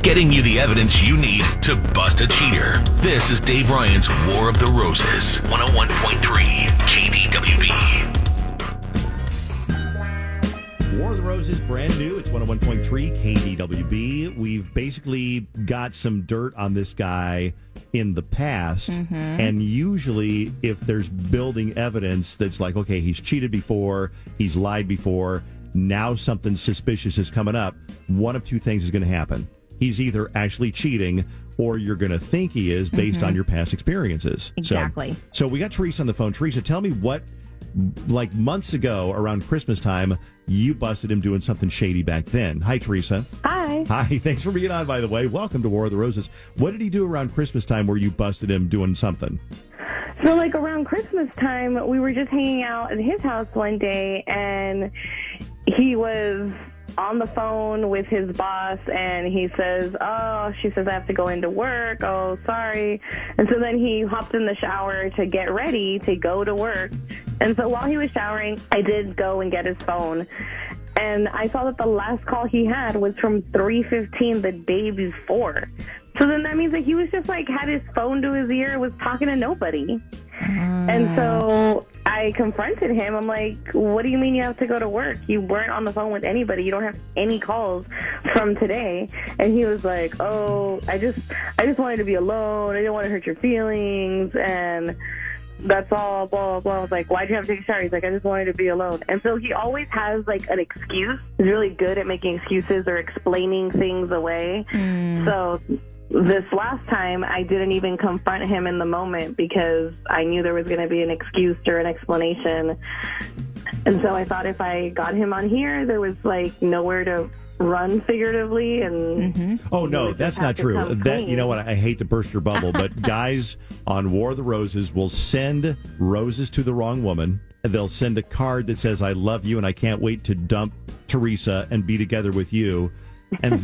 getting you the evidence you need to bust a cheater. This is Dave Ryan's War of the Roses, 101.3 KDWB. War of the Roses, brand new. It's 101.3 KDWB. We've basically got some dirt on this guy in the past. And usually, if there's building evidence that's like, okay, he's cheated before, he's lied before, now something suspicious is coming up, one of two things is going to happen. He's either actually cheating or you're going to think he is based on your past experiences. Exactly. So we got Teresa on the phone. Teresa, tell me what, like months ago around Christmas time, you busted him doing something shady back then. Hi, Teresa. Hi. Hi. Thanks for being on, by the way. Welcome to War of the Roses. What did he do around Christmas time where you busted him doing something? So, like, around Christmas time, we were just hanging out at his house one day, and he was on the phone with his boss, and he says, she says, I have to go into work. Oh, sorry. And so then he hopped in the shower to get ready to go to work. And so while he was showering, I did go and get his phone. And I saw that the last call he had was from 3:15 the day before. So then that means that he was just like had his phone to his ear, was talking to nobody. And so I confronted him. I'm like, what do you mean you have to go to work? You weren't on the phone with anybody. You don't have any calls from today. And he was like, I just wanted to be alone. I didn't want to hurt your feelings. And that's all, blah, blah, blah. I was like, why'd you have to take a shower? He's like, I just wanted to be alone. And so he always has, like, an excuse. He's really good at making excuses or explaining things away. So this last time, I didn't even confront him in the moment because I knew there was going to be an excuse or an explanation. And so I thought if I got him on here, there was, like, nowhere to run figuratively. And Oh, no, that's not true. That, you know what? I hate to burst your bubble, but guys on War of the Roses will send roses to the wrong woman. They'll send a card that says, I love you and I can't wait to dump Teresa and be together with you. And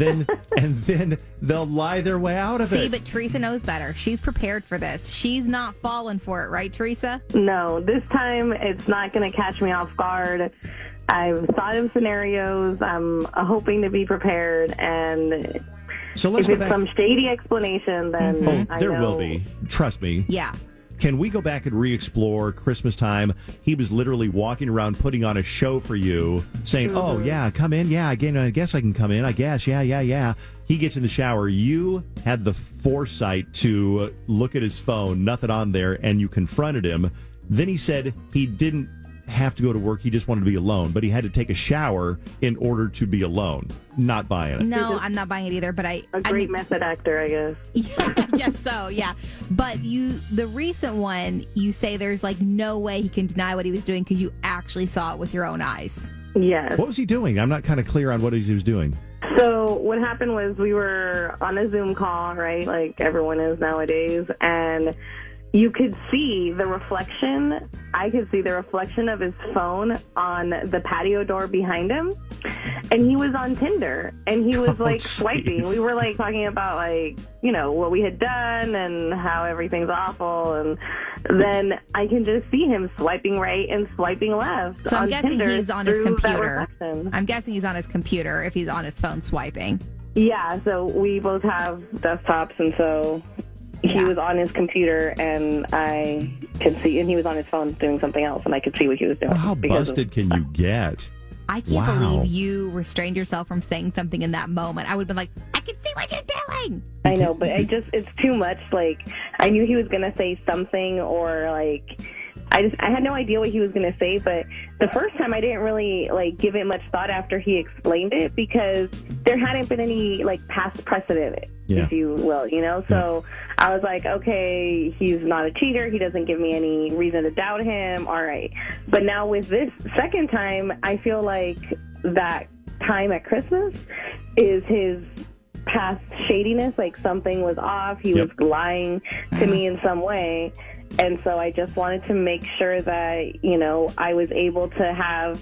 then they'll lie their way out of it. See, but Teresa knows better. She's prepared for this. She's not falling for it, right, Teresa? No, this time it's not going to catch me off guard. I've thought of scenarios. I'm hoping to be prepared. And so let's if it's some shady explanation, then there will be. Trust me. Yeah. Can we go back and re-explore Christmas time? He was literally walking around putting on a show for you, saying, oh, yeah, come in. Yeah, again, I guess I can come in. I guess. Yeah. He gets in the shower. You had the foresight to look at his phone, nothing on there, and you confronted him. Then he said he didn't have to go to work. He just wanted to be alone, but he had to take a shower in order to be alone. Not buying it. No, I'm not buying it either, but a great method actor, I guess. Yeah, I guess so, yeah. But the recent one, you say there's like no way he can deny what he was doing because you actually saw it with your own eyes. Yes. What was he doing? I'm not kind of clear on what he was doing. So what happened was we were on a Zoom call, right, like everyone is nowadays, and you could see the reflection. I could see the reflection of his phone on the patio door behind him. And he was on Tinder. And he was, like, swiping. We were, like, talking about, like, you know, what we had done and how everything's awful. And then I can just see him swiping right and swiping left. So I'm guessing Tinder he's on his computer. reflection. I'm guessing he's on his computer if he's on his phone swiping. Yeah, so we both have desktops, and so he was on his computer, and I could see, and he was on his phone doing something else, and I could see what he was doing. Well, how busted can you get? I can't believe you restrained yourself from saying something in that moment. I would have been like, I can see what you're doing. I know, but it's too much. Like, I knew he was going to say something, or like, I had no idea what he was going to say, but the first time I didn't really, like, give it much thought after he explained it because there hadn't been any, like, past precedent, if you will, you know? So I was like, okay, he's not a cheater. He doesn't give me any reason to doubt him. All right. But now with this second time, I feel like that time at Christmas is his past shadiness. Like, something was off. He was lying to me in some way. And so I just wanted to make sure that, you know, I was able to have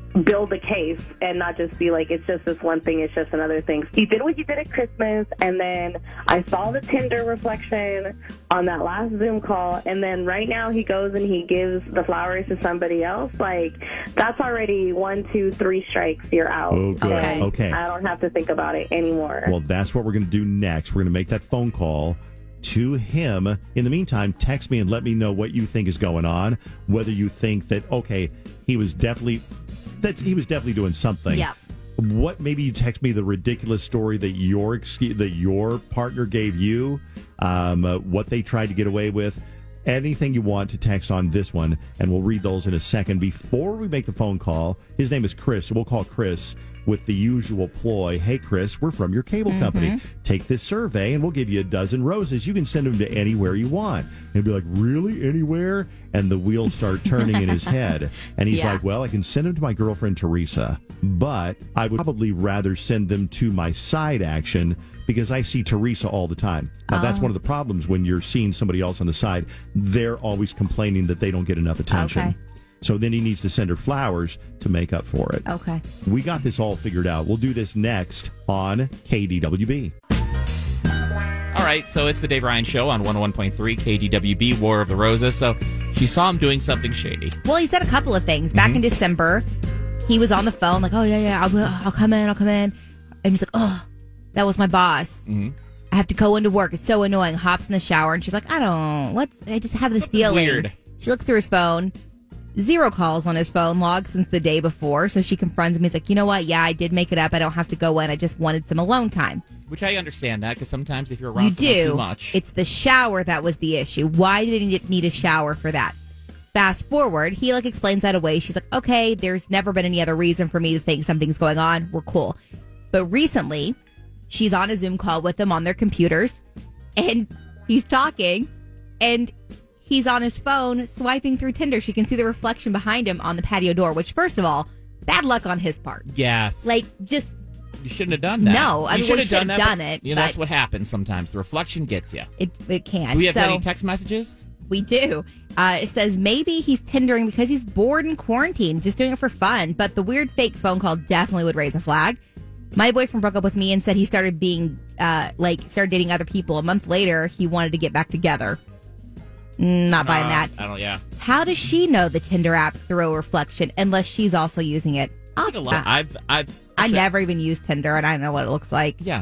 build a case and not just be like, it's just this one thing, it's just another thing. You did what you did at Christmas, and then I saw the Tinder reflection on that last Zoom call, and then right now he goes and he gives the flowers to somebody else. Like, that's already 1, 2, 3 strikes, you're out. Oh, good. And Okay. I don't have to think about it anymore. Well, that's what we're going to do next. We're going to make that phone call to him. In the meantime, text me and let me know what you think is going on. Whether you think that, okay, he was definitely doing something. Yeah. What, maybe you text me the ridiculous story that your partner gave you, what they tried to get away with. Anything you want to text on this one, and we'll read those in a second. Before we make the phone call, his name is Chris, so we'll call Chris with the usual ploy. Hey, Chris, we're from your cable company. Take this survey, and we'll give you a dozen roses. You can send them to anywhere you want. And he'll be like, really? Anywhere? And the wheels start turning in his head. And he's like, well, I can send them to my girlfriend, Teresa, but I would probably rather send them to my side action because I see Teresa all the time. Now, that's one of the problems when you're seeing somebody else on the side. They're always complaining that they don't get enough attention. Okay. So then he needs to send her flowers to make up for it. Okay. We got this all figured out. We'll do this next on KDWB. All right, so it's the Dave Ryan Show on 101.3 KDWB, War of the Roses. So she saw him doing something shady. Well, he said a couple of things. Back in December, he was on the phone like, oh, yeah, I'll come in. And he's like, oh, that was my boss. I have to go into work. It's so annoying. Hops in the shower, and she's like, I just have this feeling. Weird. She looks through his phone. 0 calls on his phone log since the day before. So she confronts him. He's like, you know what? Yeah, I did make it up. I don't have to go in. I just wanted some alone time. Which I understand that, because sometimes if you're around someone too much. It's the shower that was the issue. Why did he need a shower for that? Fast forward, he explains that away. She's like, okay, there's never been any other reason for me to think something's going on. We're cool. But recently, she's on a Zoom call with them on their computers, and he's talking, and he's on his phone swiping through Tinder. She can see the reflection behind him on the patio door, which, first of all, bad luck on his part. Yes. Just... You shouldn't have done that. No, I'm sure you should have done it. You know, that's what happens sometimes. The reflection gets you. It can. Do we have any text messages? We do. It says maybe he's Tindering because he's bored in quarantine, just doing it for fun. But the weird fake phone call definitely would raise a flag. My boyfriend broke up with me and said he started started dating other people. A month later, he wanted to get back together. Not buying that. Yeah. How does she know the Tinder app through a reflection unless she's also using it? I never even used Tinder, and I know what it looks like. Yeah.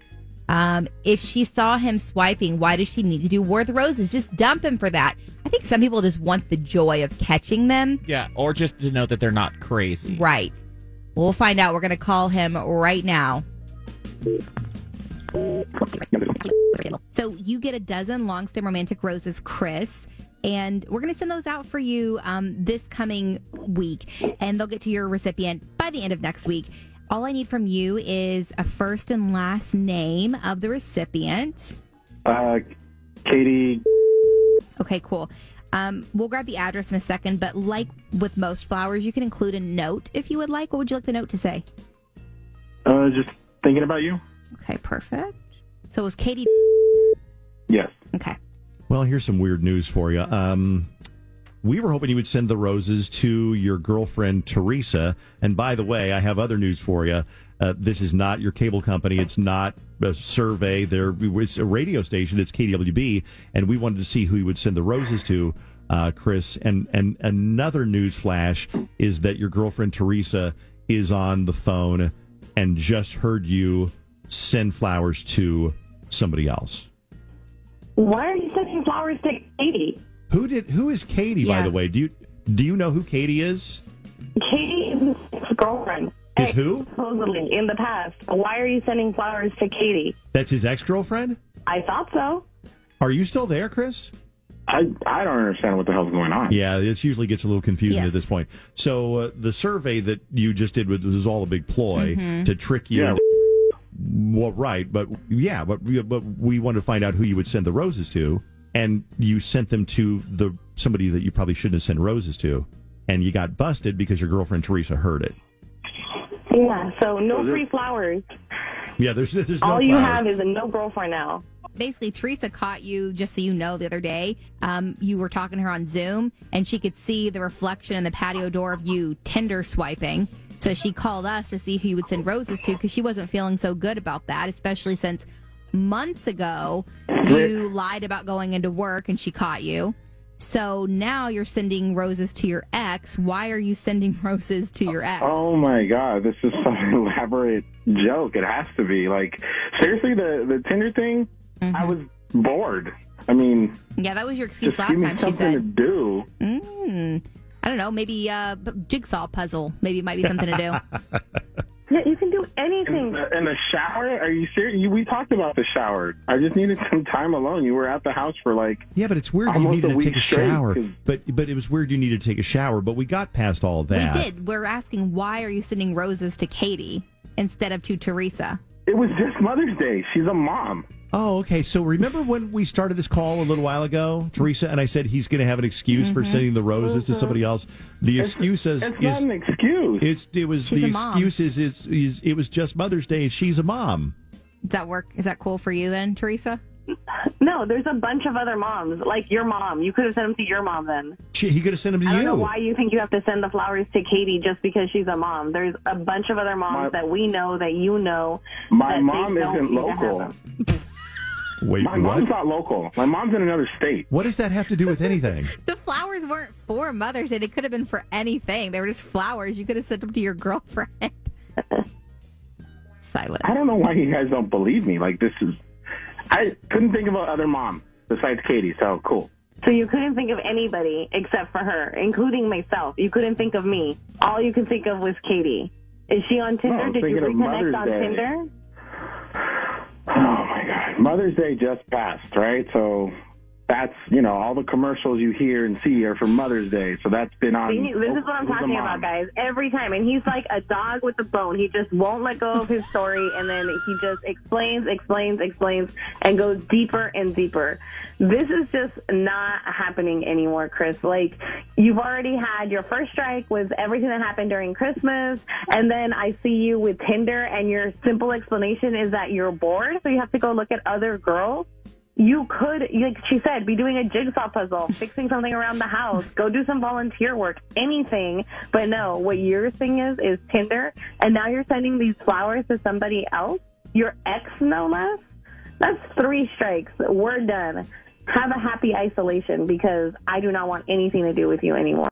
If she saw him swiping, why does she need to do War of the Roses? Just dump him for that. I think some people just want the joy of catching them. Yeah, or just to know that they're not crazy. Right. We'll find out. We're going to call him right now. So you get a dozen long-stem romantic roses, Chris, and we're going to send those out for you this coming week, and they'll get to your recipient by the end of next week. All I need from you is a first and last name of the recipient. Katie. Okay, cool. We'll grab the address in a second, but like with most flowers, you can include a note if you would like. What would you like the note to say? Just thinking about you. Okay, perfect. So it was Katie. Yes. Okay. Well, here's some weird news for you. We were hoping you would send the roses to your girlfriend, Teresa. And by the way, I have other news for you. This is not your cable company. It's not a survey. It's a radio station. It's KDWB. And we wanted to see who you would send the roses to, Chris. And another news flash is that your girlfriend, Teresa, is on the phone and just heard you send flowers to somebody else. Why are you sending flowers to Katie? Who is Katie, by the way? Do you know who Katie is? Katie is his girlfriend. Is who? Supposedly, in the past. Why are you sending flowers to Katie? That's his ex-girlfriend? I thought so. Are you still there, Chris? I don't understand what the hell's going on. Yeah, it usually gets a little confusing at this point. So the survey that you just did was all a big ploy to trick you. Yeah. Well, right, but we wanted to find out who you would send the roses to, and you sent them to somebody that you probably shouldn't have sent roses to, and you got busted because your girlfriend Teresa heard it. Yeah, so no free flowers. Yeah, there's no all you flowers. have is a no girlfriend now. Basically, Teresa caught you, just so you know, the other day. You were talking to her on Zoom, and she could see the reflection in the patio door of you Tinder swiping. So she called us to see who you would send roses to because she wasn't feeling so good about that, especially since months ago you lied about going into work and she caught you. So now you're sending roses to your ex. Why are you sending roses to your ex? Oh my God, this is some elaborate joke. It has to be. Like, seriously, the Tinder thing, I was bored. I mean, yeah, that was your excuse just last give me time, she something to said. do. I don't know, maybe jigsaw puzzle. Maybe it might be something to do. Yeah, you can do anything. In the shower? Are you serious? We talked about the shower. I just needed some time alone. You were at the house for like Yeah, but it's weird you almost needed a to take week a straight, shower. 'cause- But it was weird you needed to take a shower, but we got past all of that. We did. We're asking, why are you sending roses to Katie instead of to Teresa? It was just Mother's Day. She's a mom. Oh, okay. So remember when we started this call a little while ago, Teresa, and I said he's going to have an excuse for sending the roses to somebody else. The excuse is It's not an excuse. it was She's the a mom. excuse is it was just Mother's Day. She's a mom. Does that work? Is that cool for you then, Teresa? No, there's a bunch of other moms, like your mom. You could have sent them to your mom then. He could have sent them to I don't you. know why you think you have to send the flowers to Katie just because she's a mom. There's a bunch of other moms that we know, that you know. My that they mom don't isn't need to have local. them. Wait, My what? mom's not local. My mom's in another state. What does that have to do with anything? The flowers weren't for Mother's Day. They could have been for anything. They were just flowers. You could have sent them to your girlfriend. Silence. I don't know why you guys don't believe me. Like, this is... I couldn't think of another mom besides Katie, so cool. So you couldn't think of anybody except for her, including myself. You couldn't think of me. All you could think of was Katie. Is she on Tinder? No, I'm Did you thinking of Mother's reconnect on Day. Tinder? Oh, my God. Mother's Day just passed, right? So that's, all the commercials you hear and see are for Mother's Day. So that's been on... See, this is what I'm who's the talking mom? about, guys. Every time. And he's like a dog with a bone. He just won't let go of his story, and then he just explains, and goes deeper and deeper. This is just not happening anymore, Chris. Like, you've already had your first strike with everything that happened during Christmas, and then I see you with Tinder, and your simple explanation is that you're bored, so you have to go look at other girls. You could, like she said, be doing a jigsaw puzzle, fixing something around the house, go do some volunteer work, anything. But no, what your thing is Tinder, and now you're sending these flowers to somebody else, your ex no less. That's 3 strikes. We're done. Have a happy isolation because I do not want anything to do with you anymore.